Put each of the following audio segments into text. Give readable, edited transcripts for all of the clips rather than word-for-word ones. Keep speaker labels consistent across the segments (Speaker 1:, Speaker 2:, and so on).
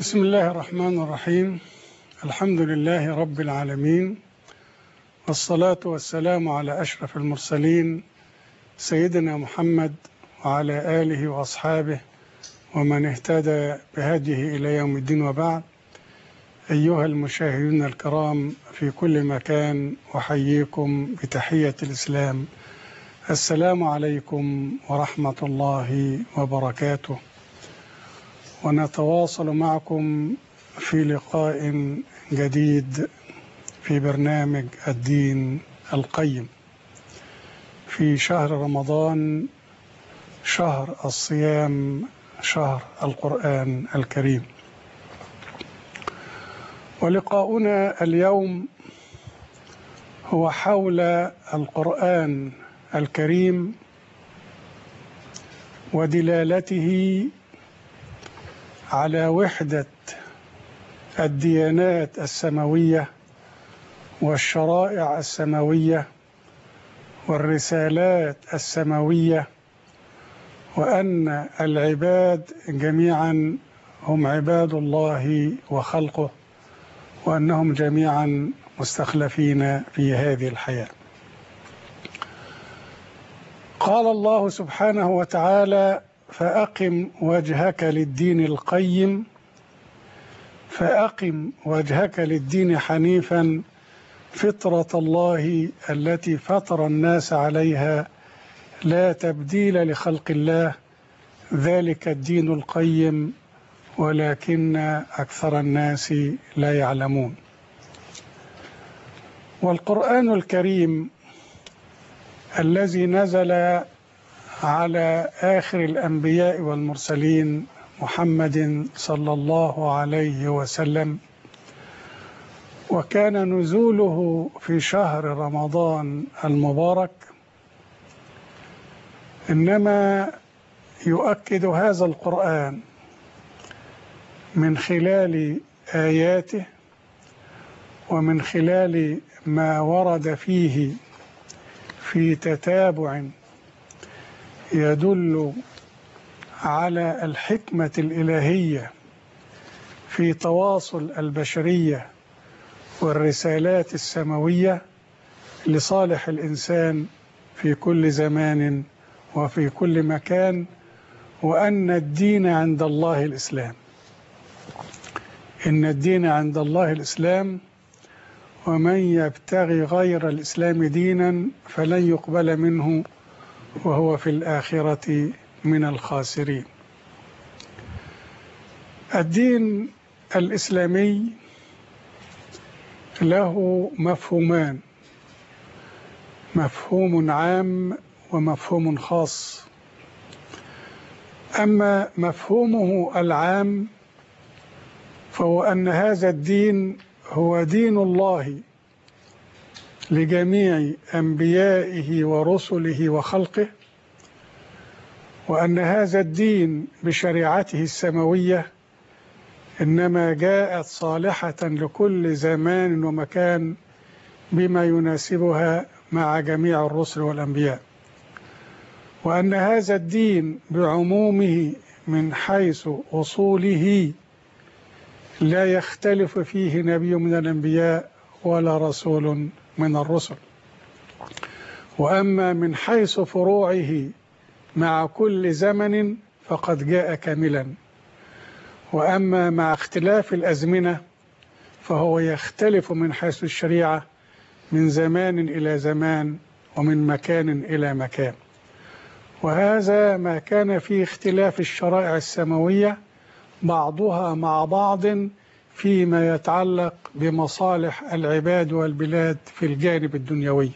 Speaker 1: بسم الله الرحمن الرحيم. الحمد لله رب العالمين، والصلاة والسلام على أشرف المرسلين سيدنا محمد وعلى آله وأصحابه ومن اهتدى بهديه إلى يوم الدين، وبعد. أيها المشاهدون الكرام في كل مكان، أحييكم بتحية الإسلام. السلام عليكم ورحمة الله وبركاته، ونتواصل معكم في لقاء جديد في برنامج الدين القيم في شهر رمضان، شهر الصيام، شهر القرآن الكريم. ولقاؤنا اليوم هو حول القرآن الكريم ودلالته على وحدة الديانات السماوية والشرائع السماوية والرسالات السماوية، وأن العباد جميعا هم عباد الله وخلقه، وأنهم جميعا مستخلفين في هذه الحياة. قال الله سبحانه وتعالى: فأقم وجهك للدين القيم، فأقم وجهك للدين حنيفا فطرة الله التي فطر الناس عليها لا تبديل لخلق الله، ذلك الدين القيم ولكن أكثر الناس لا يعلمون. والقرآن الكريم الذي نزل على آخر الأنبياء والمرسلين محمد صلى الله عليه وسلم، وكان نزوله في شهر رمضان المبارك، إنما يؤكد هذا القرآن من خلال آياته ومن خلال ما ورد فيه في تتابع يدل على الحكمة الإلهية في تواصل البشرية والرسالات السماوية لصالح الإنسان في كل زمان وفي كل مكان، وأن الدين عند الله الإسلام. إن الدين عند الله الإسلام، ومن يبتغي غير الإسلام دينا فلن يقبل منه وهو في الآخرة من الخاسرين. الدين الإسلامي له مفهومان: مفهوم عام ومفهوم خاص. أما مفهومه العام فهو أن هذا الدين هو دين الله لجميع أنبيائه ورسله وخلقه، وأن هذا الدين بشريعته السماوية إنما جاءت صالحة لكل زمان ومكان بما يناسبها مع جميع الرسل والأنبياء، وأن هذا الدين بعمومه من حيث أصوله لا يختلف فيه نبي من الأنبياء ولا رسول من الرسل. وأما من حيث فروعه مع كل زمن فقد جاء كاملا، وأما مع اختلاف الأزمنة فهو يختلف من حيث الشريعة من زمان إلى زمان ومن مكان إلى مكان. وهذا ما كان فيه اختلاف الشرائع السماوية بعضها مع بعض فيما يتعلق بمصالح العباد والبلاد في الجانب الدنيوي.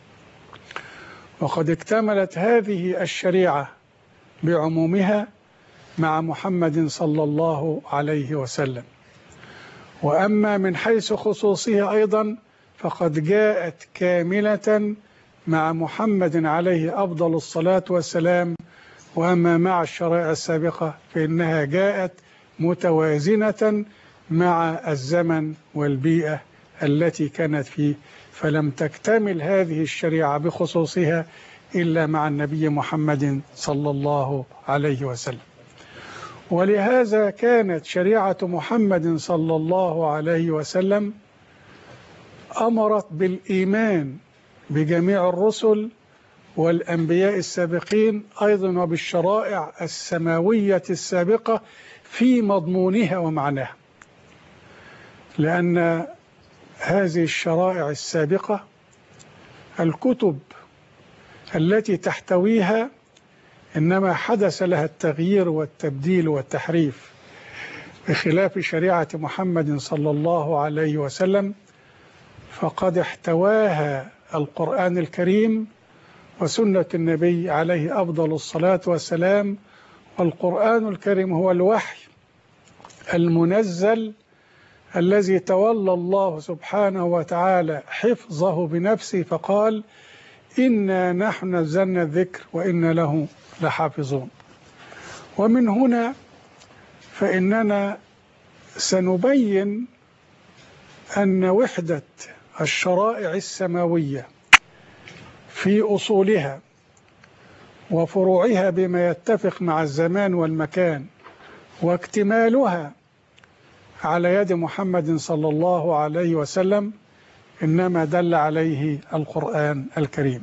Speaker 1: وقد اكتملت هذه الشريعة بعمومها مع محمد صلى الله عليه وسلم. وأما من حيث خصوصه أيضا فقد جاءت كاملة مع محمد عليه أفضل الصلاة والسلام. وأما مع الشرائع السابقة فإنها جاءت متوازنة مع الزمن والبيئة التي كانت فيه، فلم تكتمل هذه الشريعة بخصوصها إلا مع النبي محمد صلى الله عليه وسلم. ولهذا كانت شريعة محمد صلى الله عليه وسلم أمرت بالإيمان بجميع الرسل والأنبياء السابقين، أيضا وبالشرائع السماوية السابقة في مضمونها ومعناها، لأن هذه الشرائع السابقة الكتب التي تحتويها إنما حدث لها التغيير والتبديل والتحريف، بخلاف شريعة محمد صلى الله عليه وسلم فقد احتواها القرآن الكريم وسنة النبي عليه أفضل الصلاة والسلام. والقرآن الكريم هو الوحي المنزل الذي تولى الله سبحانه وتعالى حفظه بنفسه، فقال إنا نحن نزلنا الذكر وإنا له لحافظون. ومن هنا فإننا سنبين أن وحدة الشرائع السماوية في أصولها وفروعها بما يتفق مع الزمان والمكان واكتمالها على يد محمد صلى الله عليه وسلم إنما دل عليه القرآن الكريم.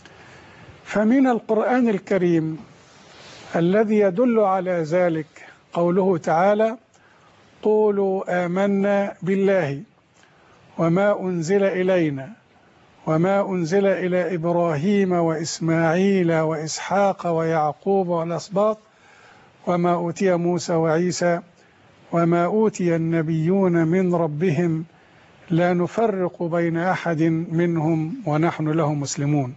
Speaker 1: فمن القرآن الكريم الذي يدل على ذلك قوله تعالى: قولوا آمنا بالله وما أنزل إلينا وما أنزل إلى إبراهيم وإسماعيل وإسحاق ويعقوب والأسباط وما أوتي موسى وعيسى وما أوتي النبيون من ربهم لا نفرق بين أحد منهم ونحن له مسلمون.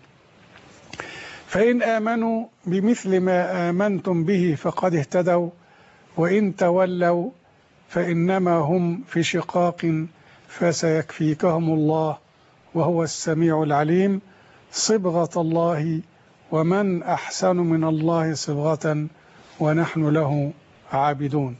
Speaker 1: فإن آمنوا بمثل ما آمنتم به فقد اهتدوا وإن تولوا فإنما هم في شقاق فسيكفيكهم الله وهو السميع العليم. صبغة الله ومن أحسن من الله صبغة ونحن له عابدون.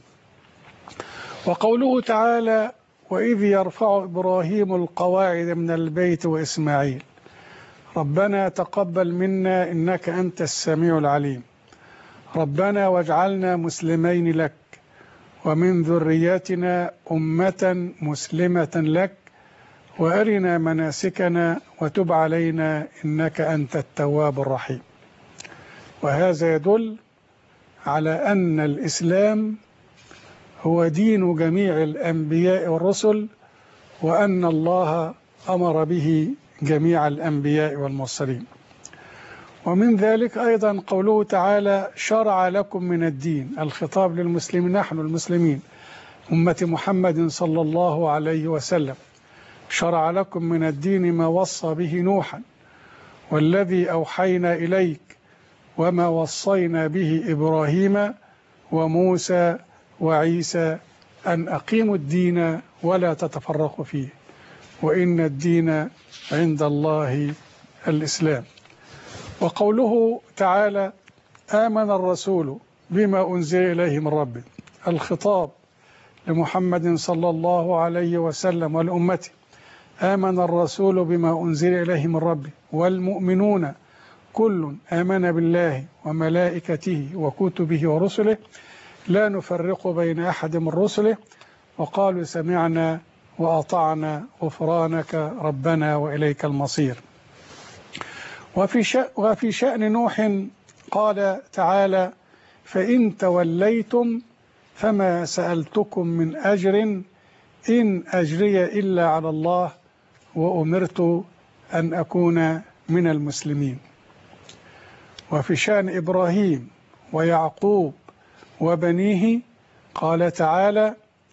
Speaker 1: وقوله تعالى: وإذ يرفع إبراهيم القواعد من البيت وإسماعيل ربنا تقبل منا إنك أنت السميع العليم ربنا واجعلنا مسلمين لك ومن ذريتنا أمة مسلمة لك وأرنا مناسكنا وتب علينا إنك أنت التواب الرحيم. وهذا يدل على أن الإسلام هو دين جميع الأنبياء والرسل، وأن الله أمر به جميع الأنبياء والمرسلين. ومن ذلك أيضا قوله تعالى: شرع لكم من الدين، الخطاب للمسلمين، نحن المسلمين أمة محمد صلى الله عليه وسلم، شرع لكم من الدين ما وصى به نوحا والذي أوحينا إليك وما وصينا به إبراهيم وموسى وعيسى أن أقيموا الدين ولا تتفرقوا فيه وإن الدين عند الله الإسلام. وقوله تعالى: آمن الرسول بما أنزل إليه من ربه، الخطاب لمحمد صلى الله عليه وسلم والأمة. آمن الرسول بما أنزل إليه من ربه والمؤمنون كل آمن بالله وملائكته وكتبه ورسله لا نفرق بين أحد من رسله وقالوا سمعنا وأطعنا غفرانك ربنا وإليك المصير. وفي شأن نوح قال تعالى: فإن توليتم فما سألتكم من أجر إن أجري إلا على الله وأمرت أن أكون من المسلمين. وفي شأن إبراهيم ويعقوب وبنيه قال تعالى: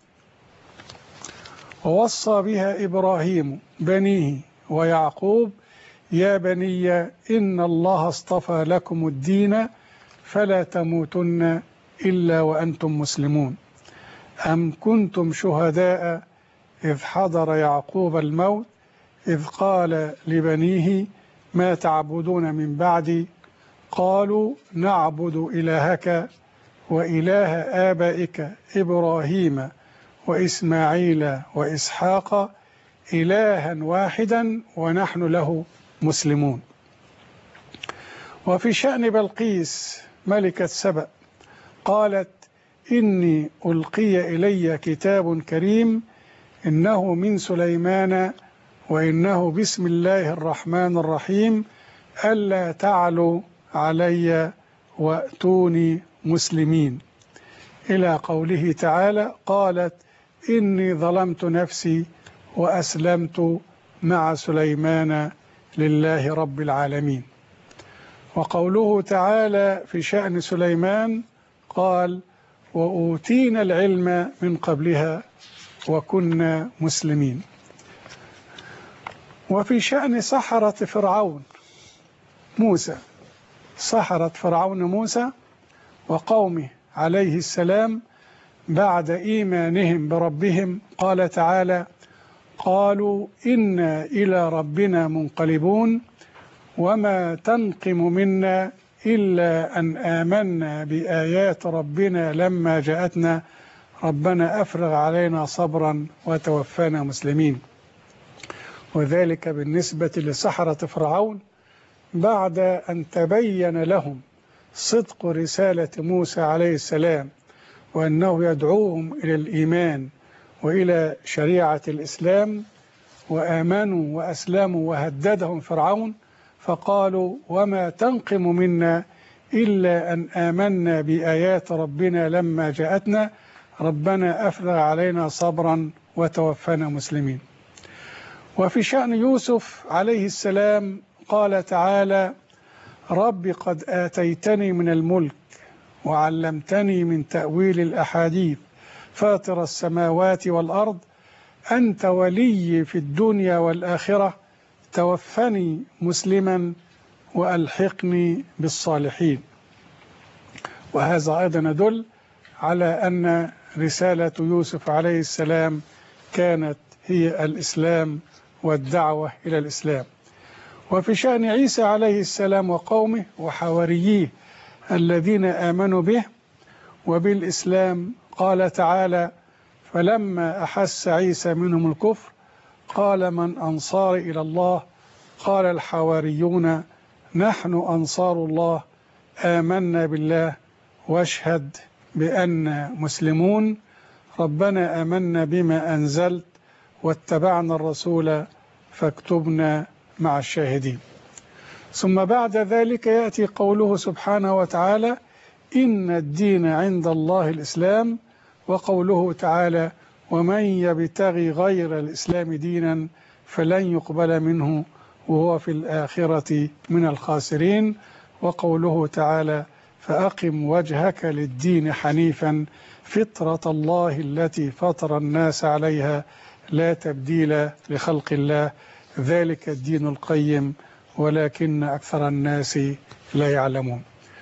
Speaker 1: ووصى بها إبراهيم بنيه ويعقوب يا بني إن الله اصطفى لكم الدين فلا تموتن إلا وأنتم مسلمون أم كنتم شهداء إذ حضر يعقوب الموت إذ قال لبنيه ما تعبدون من بعدي قالوا نعبد إلهك وإله آبائك إبراهيم وإسماعيل وإسحاق إلها واحدا ونحن له مسلمون. وفي شأن بلقيس ملكة سبأ قالت إني ألقي إلي كتاب كريم إنه من سليمان وإنه بسم الله الرحمن الرحيم ألا تعلوا علي وأتوني مسلمين، إلى قوله تعالى قالت إني ظلمت نفسي وأسلمت مع سليمان لله رب العالمين. وقوله تعالى في شأن سليمان قال وأوتينا العلم من قبلها وكنا مسلمين. وفي شأن سحرة فرعون موسى، سحرة فرعون موسى وقومه عليه السلام بعد إيمانهم بربهم، قال تعالى قالوا إنا إلى ربنا منقلبون وما تنقم منا إلا أن آمنا بآيات ربنا لما جاءتنا ربنا أفرغ علينا صبرا وتوفانا مسلمين. وذلك بالنسبة لسحرة فرعون بعد أن تبين لهم صدق رسالة موسى عليه السلام وأنه يدعوهم إلى الإيمان وإلى شريعة الإسلام، وآمنوا وأسلموا وهددهم فرعون فقالوا وما تنقم منا إلا أن آمنا بآيات ربنا لما جاءتنا ربنا أفرغ علينا صبرا وتوفنا مسلمين. وفي شأن يوسف عليه السلام قال تعالى رب قد آتيتني من الملك وعلمتني من تأويل الأحاديث فاطر السماوات والأرض أنت ولي في الدنيا والآخرة توفني مسلما وألحقني بالصالحين. وهذا أيضا يدل على أن رسالة يوسف عليه السلام كانت هي الإسلام والدعوة إلى الإسلام. وفي شأن عيسى عليه السلام وقومه وحوارييه الذين آمنوا به وبالإسلام قال تعالى فلما أحس عيسى منهم الكفر قال من أنصار إلى الله قال الحواريون نحن أنصار الله آمنا بالله واشهد بأننا مسلمون ربنا آمنا بما أنزلت واتبعنا الرسول فاكتبنا مع الشاهدين. ثم بعد ذلك يأتي قوله سبحانه وتعالى إن الدين عند الله الإسلام، وقوله تعالى ومن يبتغي غير الإسلام دينا فلن يقبل منه وهو في الآخرة من الخاسرين، وقوله تعالى فأقم وجهك للدين حنيفا فطرة الله التي فطر الناس عليها لا تبديل لخلق الله ذلك الدين القيم ولكن أكثر الناس لا يعلمون.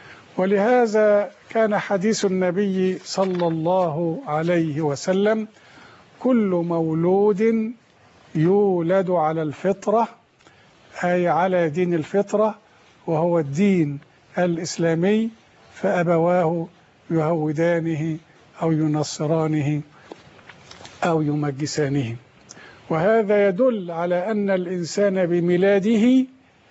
Speaker 1: ولهذا كان حديث النبي صلى الله عليه وسلم كل مولود يولد على الفطرة أي على دين الفطرة وهو الدين الإسلامي فأبواه يهودانه أو ينصرانه أو يمجسانه. وهذا يدل على أن الإنسان بميلاده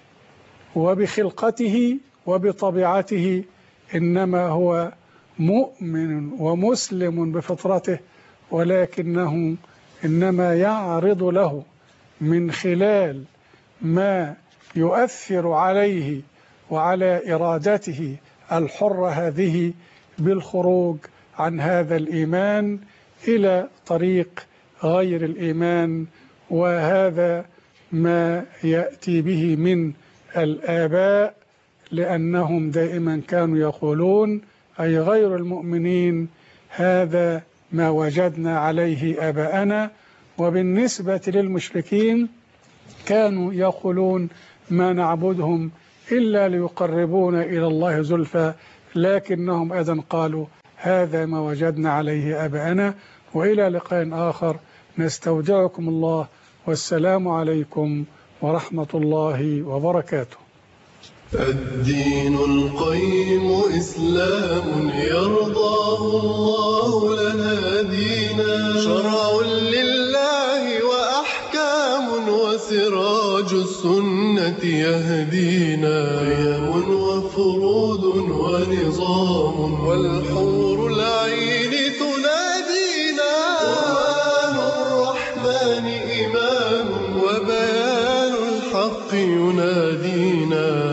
Speaker 1: وبخلقته وبطبيعته إنما هو مؤمن ومسلم بفطرته، ولكنه إنما يعرض له من خلال ما يؤثر عليه وعلى إرادته الحرة هذه بالخروج عن هذا الإيمان إلى طريق غير الإيمان. وهذا ما يأتي به من الآباء لأنهم دائما كانوا يقولون أي غير المؤمنين هذا ما وجدنا عليه آباءنا. وبالنسبة للمشركين كانوا يقولون ما نعبدهم إلا ليقربونا إلى الله زلفى، لكنهم أيضا قالوا هذا ما وجدنا عليه آباءنا. وإلى لقاء آخر نستودعكم الله والسلام عليكم ورحمة الله وبركاته.
Speaker 2: الدين القيم إسلام يرضاه الله لنا دينا شرع لله وأحكام وسراج السنة يهدينا قيم وفروض ونظام والحور العين ينادينا